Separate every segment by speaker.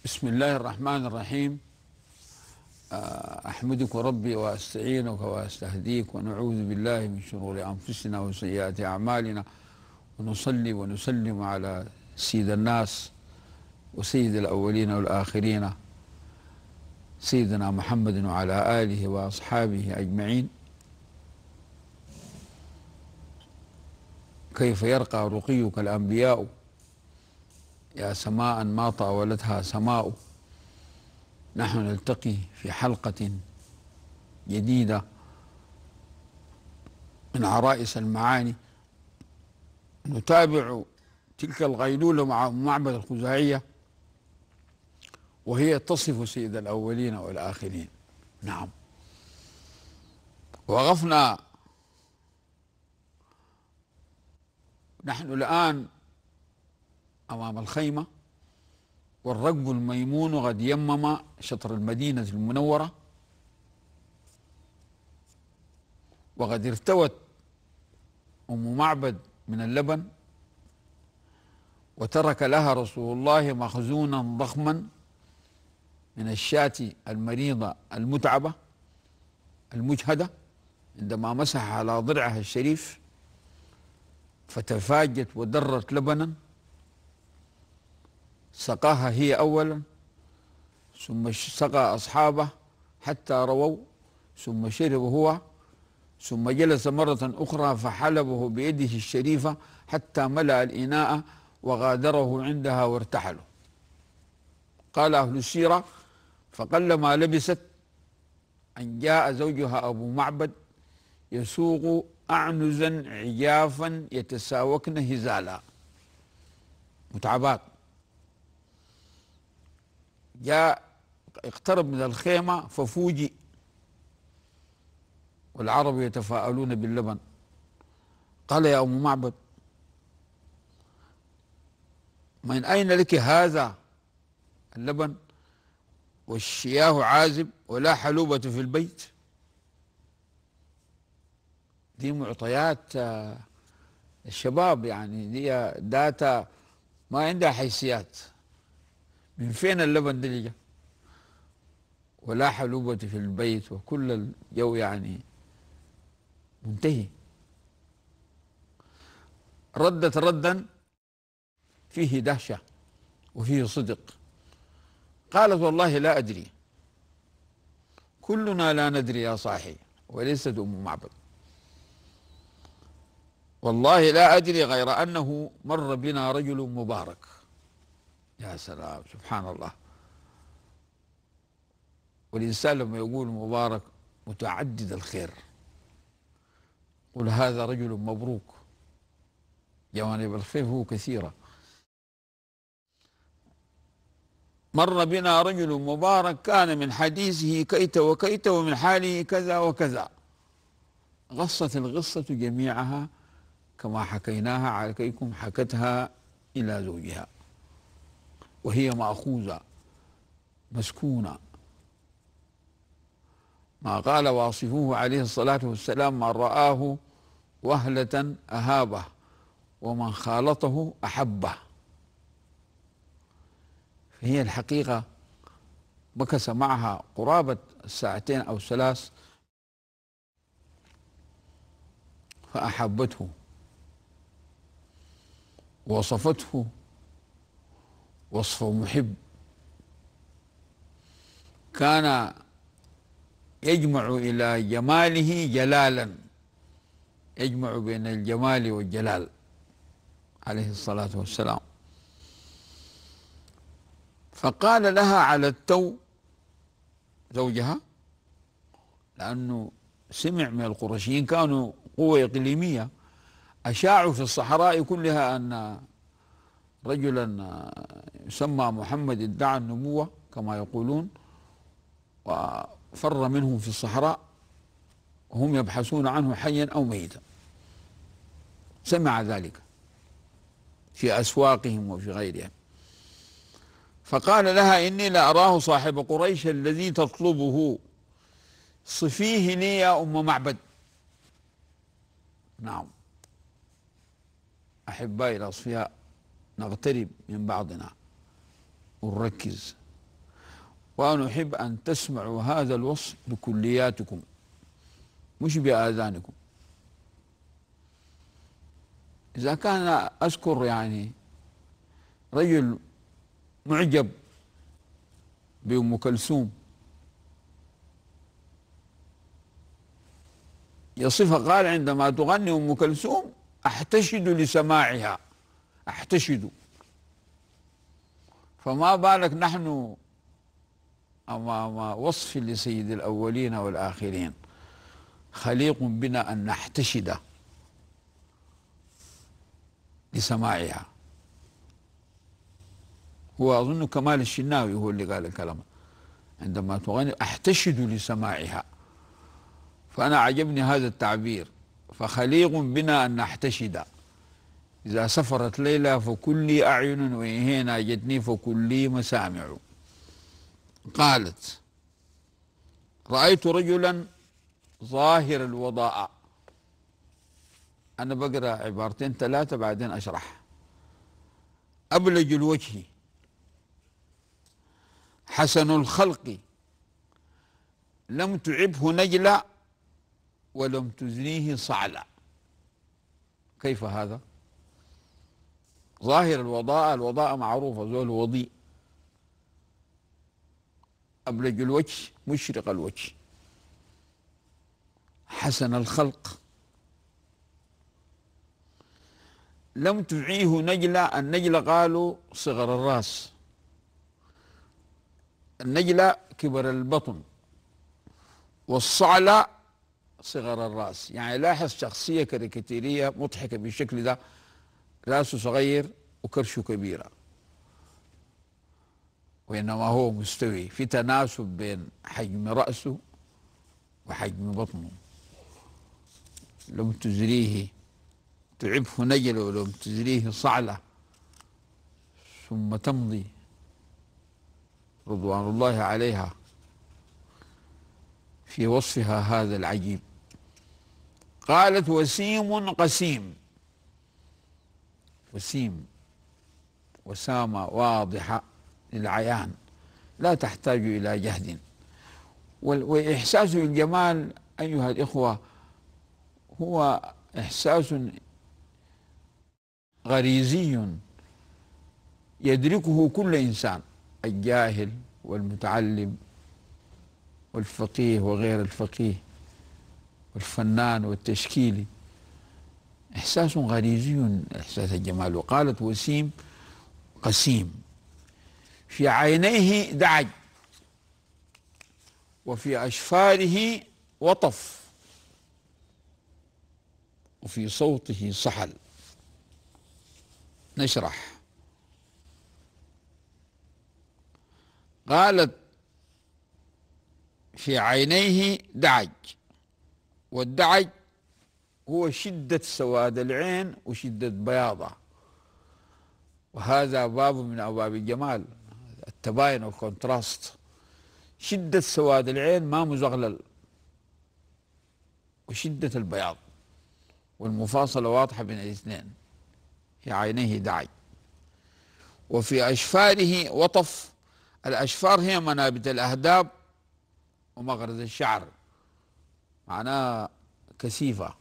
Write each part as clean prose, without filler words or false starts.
Speaker 1: بسم الله الرحمن الرحيم. أحمدك ربي وأستعينك وأستهديك ونعوذ بالله من شرور أنفسنا وسيئات أعمالنا، ونصلي ونسلم على سيد الناس وسيد الأولين والآخرين سيدنا محمد وعلى آله وأصحابه أجمعين. كيف يرقى رقيك الأنبياء يا سماء ما طاولتها سماء. نحن نلتقي في حلقة جديدة من عرائس المعاني، نتابع تلك الغيلولة مع معبد الخزاعية وهي تصف سيد الأولين والآخرين. نعم، وقفنا نحن الآن أمام الخيمة، والركب الميمون قد يمم شطر المدينة المنورة، وقد ارتوت أم معبد من اللبن، وترك لها رسول الله مخزونا ضخما من الشاة المريضة المتعبة المجهدة، عندما مسح على ضرعها الشريف فتفاجت ودرت لبنا سقاها هي أولا، ثم سقى أصحابه حتى رووا، ثم شرب هو، ثم جلس مرة أخرى فحلبه بيده الشريفة حتى ملأ الإناء وغادره عندها وارتحلوا. قال أهل السيرة: فقلما لبست أن جاء زوجها أبو معبد يسوق أعنزا عجافا يتساوكن هزالا، متعبات. جاء اقترب من الخيمة ففوجئ، والعرب يتفاءلون باللبن. قال: يا أم معبد، من أين لك هذا اللبن والشياه عازب ولا حلوبة في البيت؟ دي معطيات الشباب، يعني دي داتا ما عندها حيثيات. من فين اللبن ده اللي جا؟ ولا حلوبة في البيت، وكل الجو يعني منتهي. ردت ردا فيه دهشة وفيه صدق. قالت: والله لا أدري، كلنا لا ندري يا صاحي، وليست أم معبد. والله لا أدري غير أنه مر بنا رجل مبارك. يا سلام، سبحان الله. والإنسان لما يقول مبارك متعدد الخير، قل هذا رجل مبروك، جوانب الخير هو كثيرة. مر بنا رجل مبارك كان من حديثه كيت وكيت ومن حاله كذا وكذا. غصت القصة جميعها كما حكيناها عليكم، حكتها إلى زوجها وهي مأخوذة مسكونة. ما قال واصفوه عليه الصلاة والسلام: من رآه وهلة أهابه، ومن خالطه أحبه. فهي الحقيقة مكث معها قرابة ساعتين أو ثلاث فأحبته، وصفته وصف محب. كان يجمع إلى جماله جلالا، يجمع بين الجمال والجلال عليه الصلاة والسلام. فقال لها على التو زوجها، لأنه سمع من القرشيين كانوا قوة إقليمية، أشاعوا في الصحراء كلها أن رجلا يسمى محمد ادعى النبوة كما يقولون، وفر منهم في الصحراء وهم يبحثون عنه حيا أو ميتا. سمع ذلك في أسواقهم وفي غيرها، فقال لها: إني لأراه صاحب قريش الذي تطلبه، صفيه لي يا أم معبد. نعم أحبائي الأصفياء، نقترب من بعضنا ونركز وأنا أحب أن تسمعوا هذا الوصف بكلياتكم مش بآذانكم. إذا كان أذكر يعني رجل معجب بأم كلثوم يصفها، قال عندما تغني أم كلثوم أحتشد لسماعها، أحتشد. فما بالك نحن أمام وصف لسيد الأولين والآخرين، خليق بنا أن نحتشد لسماعها. هو أظن كمال الشناوي هو اللي قال الكلام، عندما تغني أحتشد لسماعها. فأنا عجبني هذا التعبير، فخليق بنا أن نحتشد. إذا سفرت ليلى فكلي أعين، وإن هي ناجتني فكلي مسامع. قالت: رأيت رجلا ظاهر الوضاء. أنا بقرأ عبارتين ثلاثة بعدين أشرح. أبلج الوجه، حسن الخلق، لم تعبه نجلة ولم تزنيه صعلة. كيف هذا؟ ظاهر الوضاء، الوضاء معروفة، زول وضيء. أبلج الوجه، مشرق الوجه. حسن الخلق، لم تعيه نجلة. النجلة قالوا صغر الراس، النجلة كبر البطن، والصعلة صغر الراس. يعني لاحظ شخصية كاريكاتيرية مضحكة بالشكل ده، راسه صغير وكرشه كبيرة، وإنما هو مستوي، في تناسب بين حجم رأسه وحجم بطنه. لم تزريه تعبه نجل ولم تزريه صعلة. ثم تمضي رضوان الله عليها في وصفها هذا العجيب. قالت: وسيم قسيم. وسيم، وسامة واضحة للعيان، لا تحتاج إلى جهد. وإحساس الجمال أيها الإخوة هو إحساس غريزي يدركه كل إنسان، الجاهل والمتعلم والفقيه وغير الفقيه والفنان والتشكيلي. إحساس غريزي إحساس الجمال. وقالت: وسيم قسيم، في عينيه دعج، وفي أشفاره وطف، وفي صوته صحل. نشرح. قالت: في عينيه دعج، والدعج هو شدة سواد العين وشدة بياضها، وهذا باب من أبواب الجمال، التباين والكونتراست. شدة سواد العين ما مزغلل، وشدة البياض، والمفاصلة واضحة بين الاثنين. في عينيه دعج، وفي أشفاره وطف. الأشفار هي منابت الأهداب ومغرز الشعر، معناها كثيفة.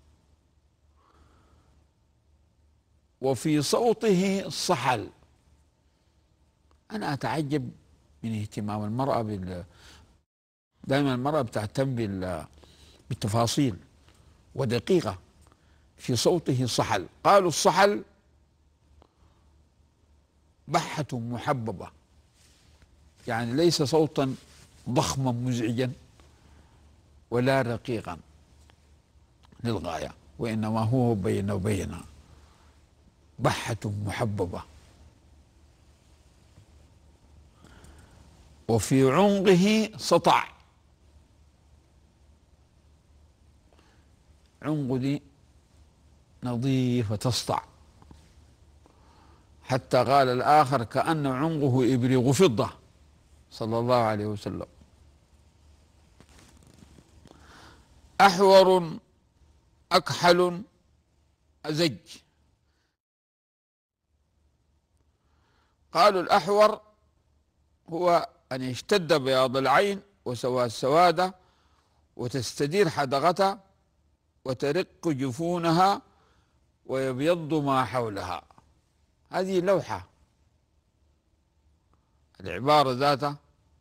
Speaker 1: وفي صوته صحل. أنا أتعجب من اهتمام المرأة دائما المرأة بتهتم بالتفاصيل ودقيقة. في صوته صحل. قالوا الصحل بحة محببة، يعني ليس صوتا ضخما مزعجا ولا رقيقا للغاية، وإنما هو بين وبين، بحة محببة. وفي عنقه سطع. عنقه دي نظيفة تسطع، حتى قال الآخر: كأن عنقه إبريق فضة، صلى الله عليه وسلم. أحور أكحل أزج. قالوا الأحور هو أن يشتد بياض العين وسواد السوادة وتستدير حدقتها وترق جفونها ويبيض ما حولها. هذه اللوحة، العبارة ذاتها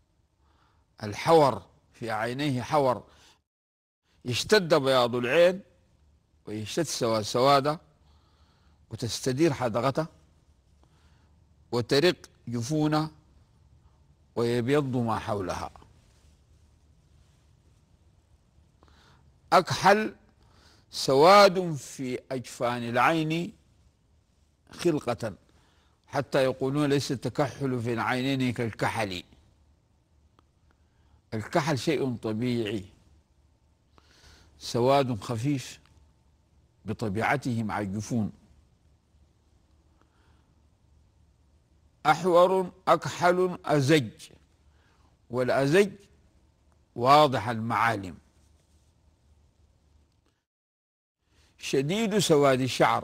Speaker 1: الحور في عينيه حور، يشتد بياض العين ويشتد سواد السوادة وتستدير حدقته وترق جفونه ويبيض ما حولها. أكحل سواد في أجفان العين خلقة، حتى يقولون ليس التكحل في العينين كالكحل. الكحل شيء طبيعي، سواد خفيف بطبيعته مع الجفون. أحور أكحل أزج، والأزج واضح المعالم. شديد سواد الشعر.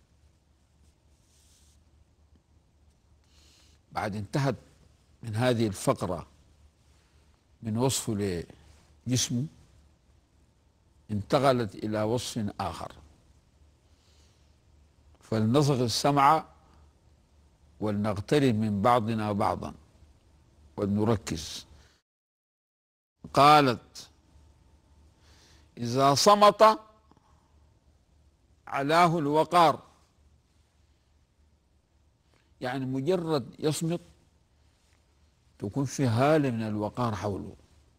Speaker 1: بعد انتهت من هذه الفقرة من وصفه لجسمه، انتقلت إلى وصف آخر، فلنصغ السمع ولنقترب من بعضنا بعضا ولنركز. قالت: إذا صمت علاه الوقار، يعني مجرد يصمت تكون في هالة من الوقار حوله.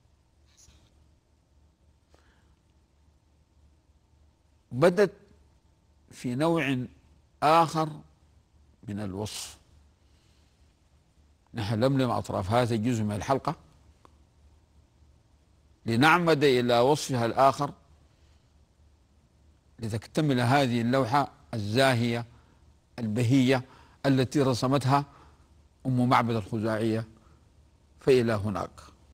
Speaker 1: بدت في نوع آخر من الوصف. نحن نلملم أطراف هذا الجزء من الحلقة لنعمد إلى وصفها الآخر لتكتمل هذه اللوحة الزاهية البهية التي رسمتها أم معبد الخزاعية. فإلى هناك.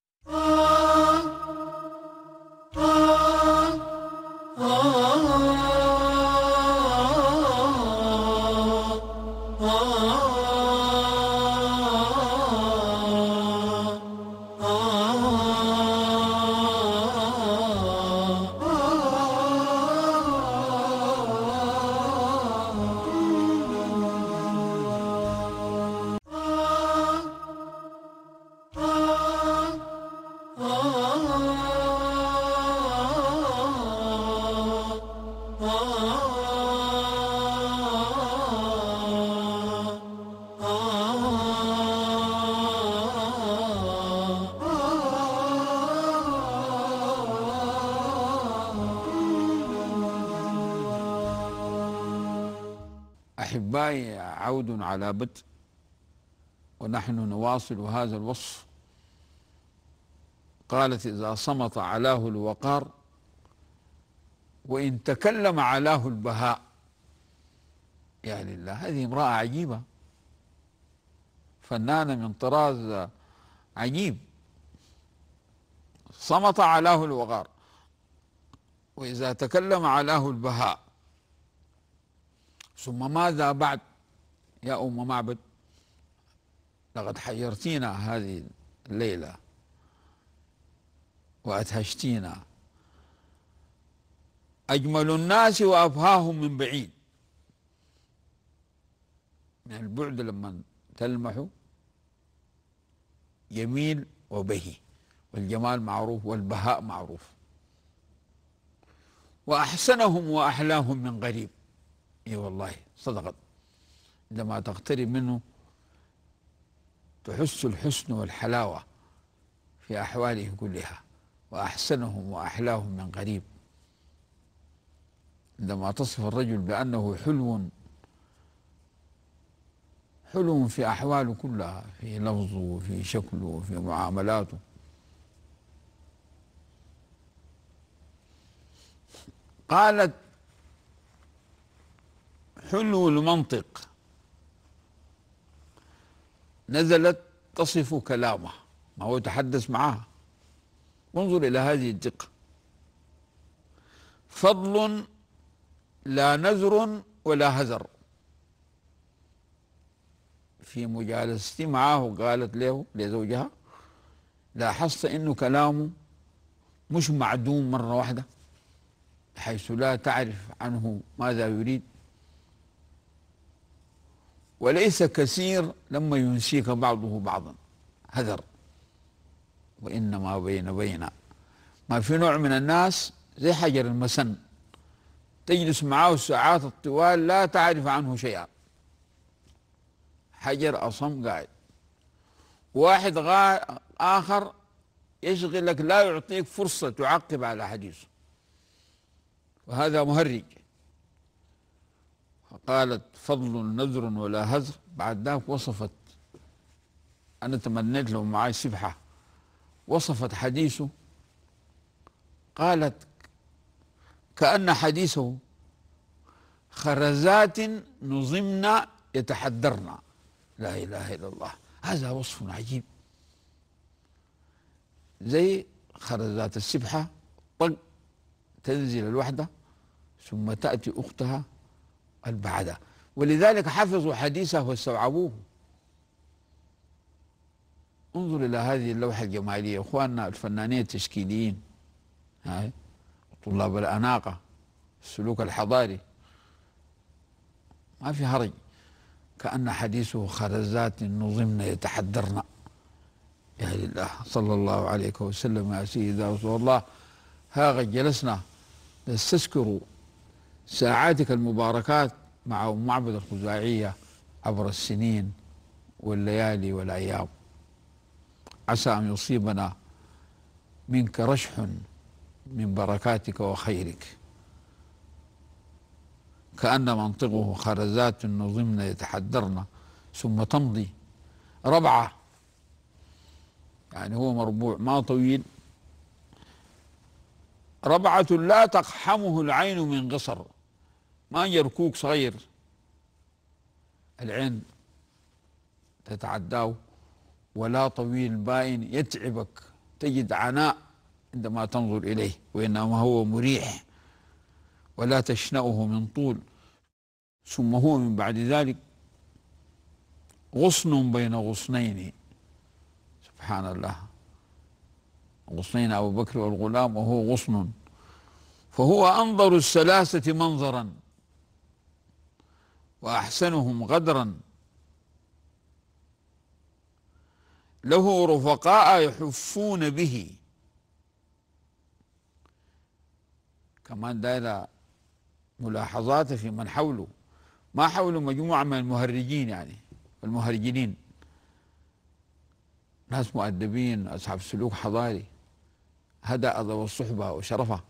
Speaker 1: أحبائي، عود على بدء ونحن نواصل هذا الوصف. قالت: إذا صمت علاه الوقار وإن تكلم علاه البهاء. يا لله، هذه امرأة عجيبة، فنانة من طراز عجيب. صمت علاه الوقار وإذا تكلم علاه البهاء. ثم ماذا بعد يا أم معبد؟ لقد حيرتينا هذه الليلة وأدهشتينا. أجمل الناس وأبهاهم من بعيد. من البعد لما تلمح جميل وبهي، والجمال معروف والبهاء معروف. وأحسنهم وأحلاهم من قريب. اي والله صدقت، عندما تقترب منه تحس الحسن والحلاوة في أحواله كلها. وأحسنهم وأحلاهم من قريب، عندما تصف الرجل بأنه حلو في أحواله كلها، في لفظه وفي شكله وفي معاملاته. قالت: حلو المنطق. نزلت تصف كلامه، ما هو يتحدث معها. وانظر إلى هذه الدقة. فضل لا نزر ولا هزر. في مجالستي معه قالت له لزوجها: لاحظت انه كلامه مش معدوم مرة واحدة بحيث لا تعرف عنه ماذا يريد، وليس كثير لما ينسيك بعضه بعضا، هذر. وإنما بين ما في نوع من الناس زي حجر المسن، تجلس معه الساعات الطوال لا تعرف عنه شيئا، حجر أصم قاعد. واحد آخر يشغلك، لا يعطيك فرصة تعقب على حديثه، وهذا مهرج. فقالت فضل نذر ولا هزر. بعد ذاك وصفت، أنا تمنيت لو معي سبحة، وصفت حديثه قالت كأن حديثه خرزات نظمنا يتحدرنا. لا إله إلا الله، هذا وصف عجيب. زي خرزات السبحة، طق تنزل الوحدة ثم تأتي أختها البعدة، ولذلك حفظوا حديثه واستوعبوه. انظر إلى هذه اللوحة الجمالية. إخواننا الفنانين التشكيليين، هاي طلاب الأناقة، السلوك الحضاري، ما في هرج. كأن حديثه خرزات نظمنا يتحدرنا. يا لله، صلى الله عليه وسلم يا سيدي رسول الله. ها قد جلسنا نستذكر ساعاتك المباركات مع أم معبد الخزاعية عبر السنين والليالي والأيام. عسى أن يصيبنا منك رشح من بركاتك وخيرك. كأن منطقه خرزات نظمنا يتحدرنا ثم تمضي ربعة، يعني هو مربوع ما طويل، ربعة لا تقحمه العين من قصر، ما يركوك صغير العين تتعداه، ولا طويل باين يتعبك، تجد عناء عندما تنظر إليه، وإنما هو مريح ولا تشنأه من طول. ثم هو من بعد ذلك غصن بين غصنين، سبحان الله، غصنين أبو بكر والغلام وهو غصن، فهو أنظر الثلاثة منظرا وأحسنهم غدرا، له رفقاء يحفون به. كمان دايرة ملاحظات في من حوله، ما حوله مجموعة من المهرجين، يعني المهرجلين ناس مؤدبين أصحاب سلوك حضاري، هدأ ضوء الصحبة وشرفها.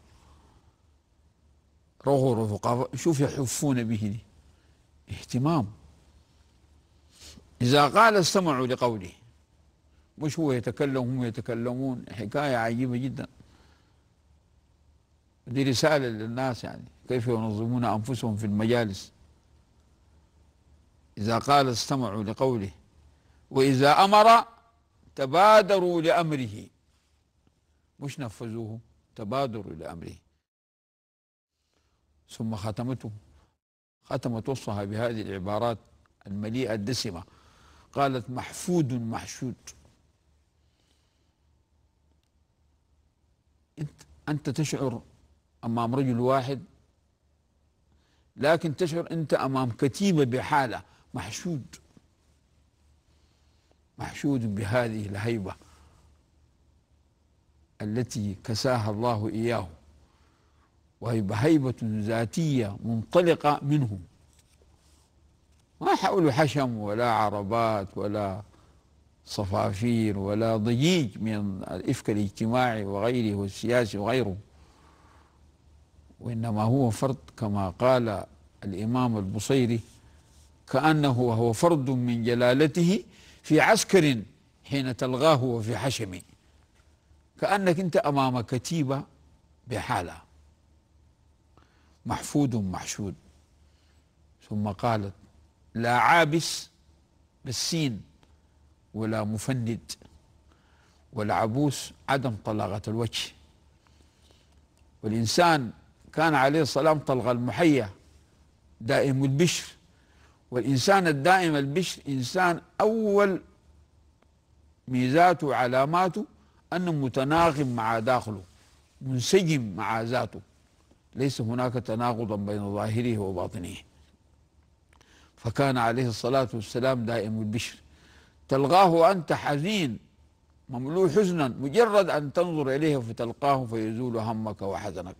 Speaker 1: روحوا رفقاء، شوف يحفون به دي اهتمام. إذا قال استمعوا لقوله، مش هو يتكلم هم يتكلمون، حكاية عجيبة جدا. دي رسالة للناس، يعني كيف ينظمون أنفسهم في المجالس. إذا قال استمعوا لقوله، وإذا أمر تبادروا لأمره، مش نفذوه، تبادروا لأمره. ثم ختمت وصفها بهذه العبارات المليئة الدسمة، قالت محفود محشود. أنت تشعر أمام رجل واحد، لكن تشعر أنت أمام كتيبة بحالة، محشود بهذه الهيبة التي كساها الله إياه، وهي هيبة ذاتية منطلقة منه، ما حول حشم ولا عربات ولا صفافير ولا ضجيج من الإفك الاجتماعي وغيره والسياسي وغيره، وإنما هو فرد كما قال الإمام البصيري، كأنه وهو فرد من جلالته في عسكر حين تلغاه وفي حشم. كأنك أنت أمام كتيبة بحالة، محفود محشود. ثم قالت لا عابس بالسين ولا مفند، والعبوس عدم طلاقة الوجه. والإنسان كان عليه السلام طلق المحيا دائم البشر، والإنسان الدائم البشر إنسان أول ميزاته وعلاماته أنه متناغم مع داخله، منسجم مع ذاته، ليس هناك تناقضا بين ظاهره وباطنه. فكان عليه الصلاة والسلام دائم البشر، تلقاه أنت حزين مملوء حزنا، مجرد أن تنظر إليه فتلقاه فيزول همك وحزنك.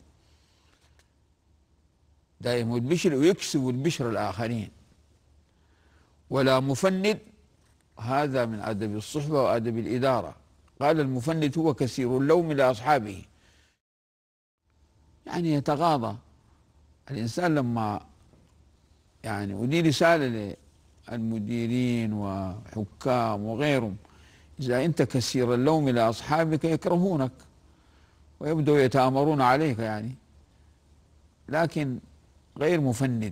Speaker 1: دائم البشر ويكسب البشر الآخرين. ولا مفند، هذا من أدب الصحبة وأدب الإدارة. قال المفند هو كثير اللوم لأصحابه، يعني يتغاضى. الإنسان لما يعني، ودي رسالة للمديرين وحكام وغيرهم، إذا أنت كثير اللوم لأصحابك يكرهونك ويبدأوا يتآمرون عليك يعني، لكن غير مفند.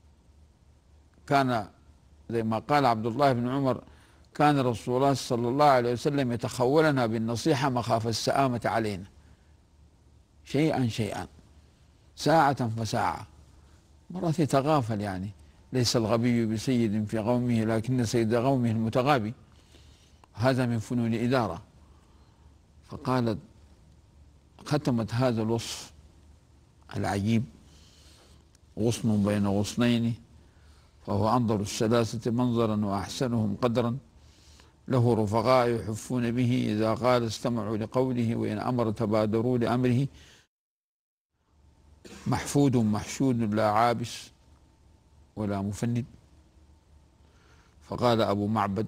Speaker 1: كان زي ما قال عبد الله بن عمر: كان رسول الله صلى الله عليه وسلم يتخولنا بالنصيحة مخافة السآمة علينا، شيئا شيئا، ساعة فساعة. مرات يتغافل يعني، ليس الغبي بسيد في قومه لكن سيد قومه المتغابي. هذا من فنون الإدارة. فقالت، ختمت هذا الوصف العجيب: غصن بين غصنين فهو أنظر الثلاثة منظرا وأحسنهم قدرا، له رفقاء يحفون به، إذا قال استمعوا لقوله، وإن أمر تبادروا لأمره، محفود محشود لا عابس ولا مفند. فقال أبو معبد: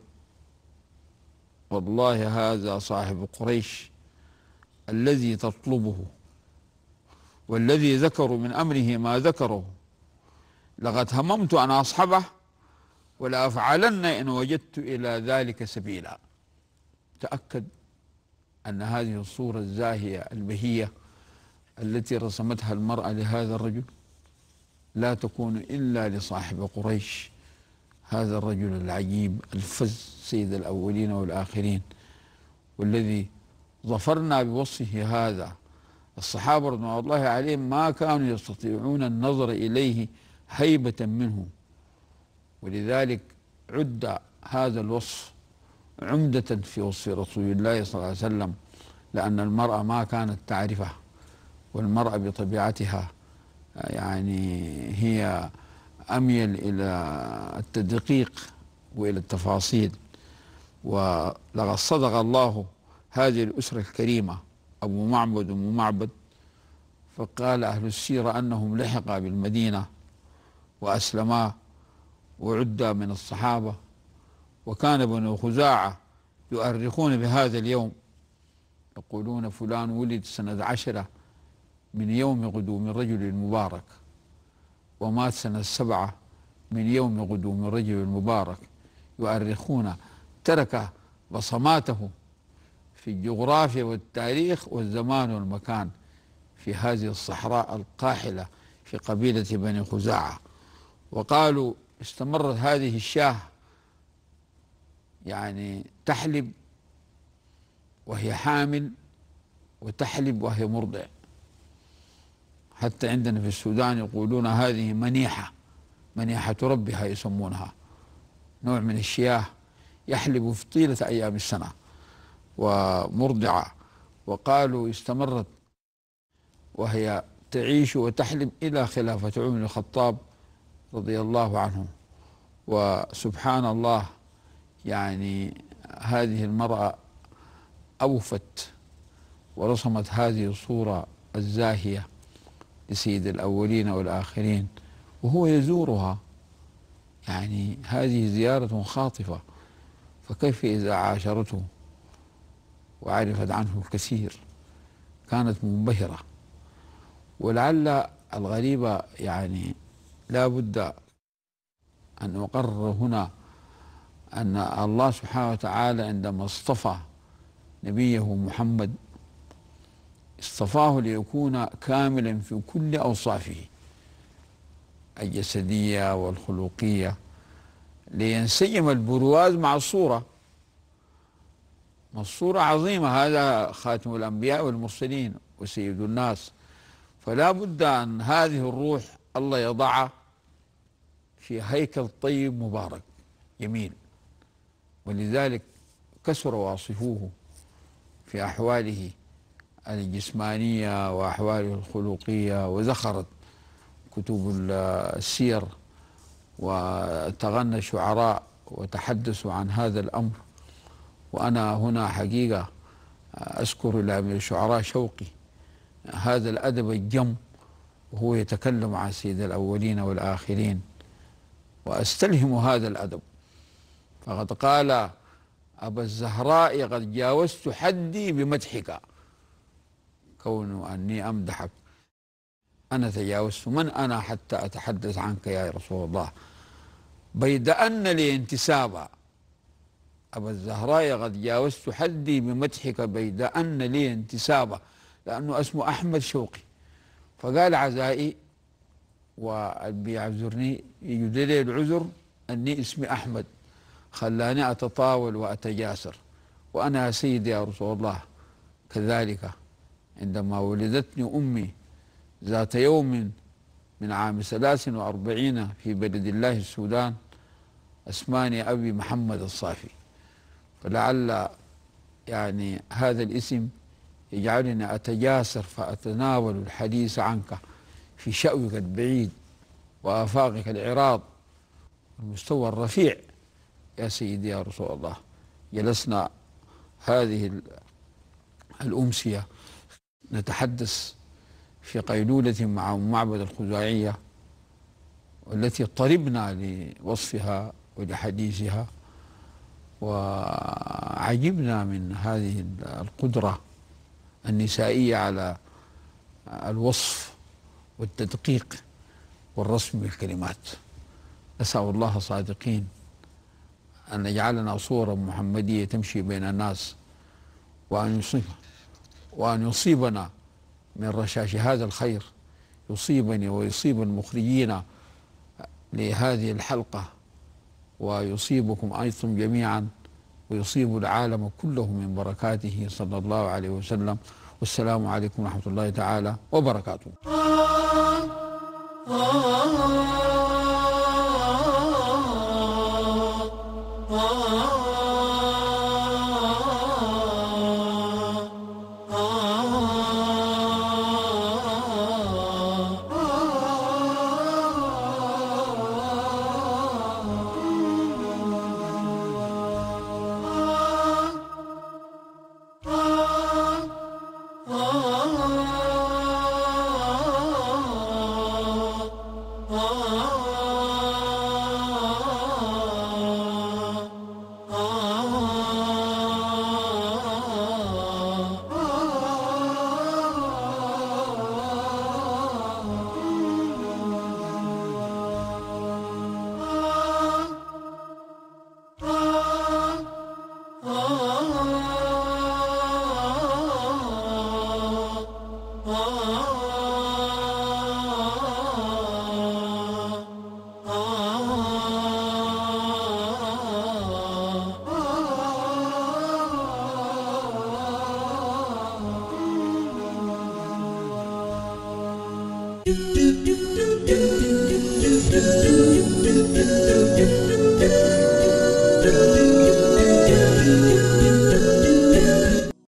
Speaker 1: والله هذا صاحب قريش الذي تطلبه، والذي ذكروا من أمره ما ذكره، لقد هممت أن أصحبه ولأفعلن إن وجدت إلى ذلك سبيلا. تأكد أن هذه الصورة الزاهية البهية التي رسمتها المرأة لهذا الرجل لا تكون إلا لصاحب قريش، هذا الرجل العجيب الفذ سيد الأولين والآخرين، والذي ظفرنا بوصفه هذا. الصحابة رضوان الله عليهم ما كانوا يستطيعون النظر إليه هيبة منه، ولذلك عد هذا الوصف عمدة في وصف رسول الله صلى الله عليه وسلم، لأن المرأة ما كانت تعرفه، والمرأة بطبيعتها يعني هي أميل إلى التدقيق وإلى التفاصيل. ولقد صدق الله هذه الأسرة الكريمة، أبو معبد وأم معبد. فقال أهل السيرة أنهم لحقا بالمدينة وأسلما وعدا من الصحابة، وكان بنو خزاعة يؤرخون بهذا اليوم، يقولون فلان ولد سنة 10 من يوم قدوم الرجل المبارك، ومات سنة 7 من يوم قدوم الرجل المبارك. يؤرخون، ترك بصماته في الجغرافيا والتاريخ والزمان والمكان في هذه الصحراء القاحلة في قبيلة بني خزاعة. وقالوا استمرت هذه الشاه يعني تحلب وهي حامل، وتحلب وهي مرضع. حتى عندنا في السودان يقولون هذه منيحة، منيحة ربها يسمونها، نوع من الشياه يحلب في طيلة أيام السنة ومرضعة. وقالوا استمرت وهي تعيش وتحلب إلى خلافة عمر بن الخطاب رضي الله عنه. وسبحان الله، يعني هذه المرأة أوفت ورسمت هذه الصورة الزاهية لسيد الأولين والآخرين، وهو يزورها. يعني هذه زيارة خاطفة، فكيف إذا عاشرته وعرفت عنه الكثير؟ كانت منبهرة. ولعل الغريبة يعني لا بد أن نقرر هنا أن الله سبحانه وتعالى عندما اصطفى نبيه محمد اصطفاه ليكون كاملا في كل أوصافه الجسدية والخلقية، لينسجم البرواز مع الصورة. الصورة عظيمة، هذا خاتم الأنبياء والمرسلين وسيد الناس، فلا بد أن هذه الروح الله يضعها في هيكل طيب مبارك جميل. ولذلك كسر واصفوه في أحواله الجسمانية وأحواله الخلقية، وزخرت كتب السير وتغنى الشعراء وتحدثوا عن هذا الأمر. وأنا هنا حقيقة أذكر لأمير الشعراء شوقي هذا الأدب الجم وهو يتكلم عن سيد الأولين والآخرين، وأستلهم هذا الأدب. فقد قال: أبا الزهراء قد جاوزت حدي بمدحك، كون أني أمدحك أنا تجاوزت، من أنا حتى أتحدث عنك يا رسول الله، بيد أن لي انتسابا. أبا الزهراء قد جاوزت حدي بمدحك بيد أن لي انتسابا، لأنه اسمه أحمد شوقي. فقال عزائي وبيعذرني يجد لي العذر أني اسمي أحمد، خلاني أتطاول وأتجاسر. وأنا يا سيدي يا رسول الله كذلك، عندما ولدتني أمي ذات يوم من عام 43 في بلد الله السودان، اسماني أبي محمد الصافي. فلعل يعني هذا الاسم يجعلني أتجاسر فأتناول الحديث عنك في شأوك البعيد وآفاقك العراض المستوى الرفيع. يا سيدي يا رسول الله، جلسنا هذه الأمسية نتحدث في قيلولة مع معبد الخزاعية، والتي اضطربنا لوصفها ولحديثها، وعجبنا من هذه القدرة النسائية على الوصف والتدقيق والرسم بالكلمات. نسأل الله صادقين أن يجعلنا صورة محمدية تمشي بين الناس، وأن يصيبنا من رشاش هذا الخير، يصيبني ويصيب المخرجين لهذه الحلقة، ويصيبكم أيضا جميعا، ويصيب العالم كله من بركاته صلى الله عليه وسلم. والسلام عليكم ورحمة الله تعالى وبركاته.
Speaker 2: do do do do do do do do do do